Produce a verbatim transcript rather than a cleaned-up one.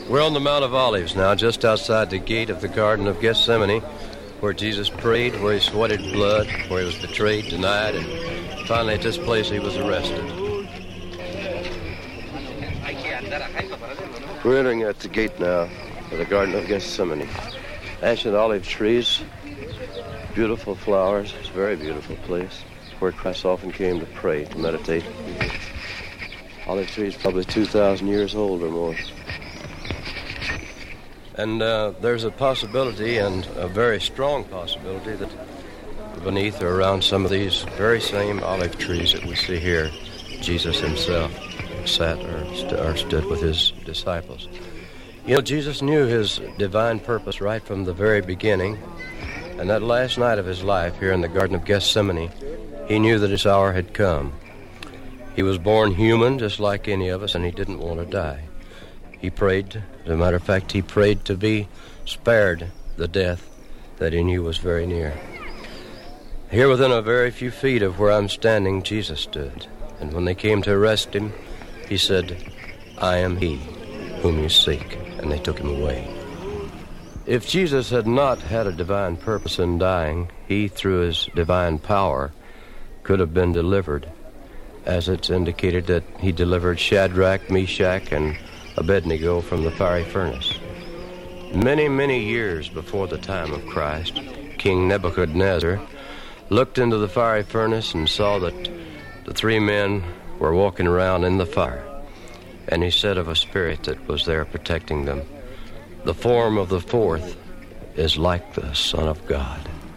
We're on the Mount of Olives now, just outside the gate of the Garden of Gethsemane, where Jesus prayed, where he sweated blood, where he was betrayed, denied, and finally at this place he was arrested. We're entering at the gate now of the Garden of Gethsemane. Ancient olive trees, beautiful flowers. It's a very beautiful place where Christ often came to pray, to meditate. Olive trees probably two thousand years old or more. And uh, there's a possibility, and a very strong possibility, that beneath or around some of these very same olive trees that we see here, Jesus himself sat or, st- or stood with his disciples. You know, Jesus knew his divine purpose right from the very beginning, and that last night of his life here in the Garden of Gethsemane, he knew that his hour had come. He was born human, just like any of us, and he didn't want to die. He prayed, as a matter of fact, he prayed to be spared the death that he knew was very near. Here within a very few feet of where I'm standing, Jesus stood. And when they came to arrest him, he said, "I am he whom you seek." And they took him away. If Jesus had not had a divine purpose in dying, he, through his divine power, could have been delivered, as it's indicated that he delivered Shadrach, Meshach, and Abednego from the fiery furnace. Many, many years before the time of Christ, King Nebuchadnezzar looked into the fiery furnace and saw that the three men were walking around in the fire. And he said of a spirit that was there protecting them, "The form of the fourth is like the Son of God."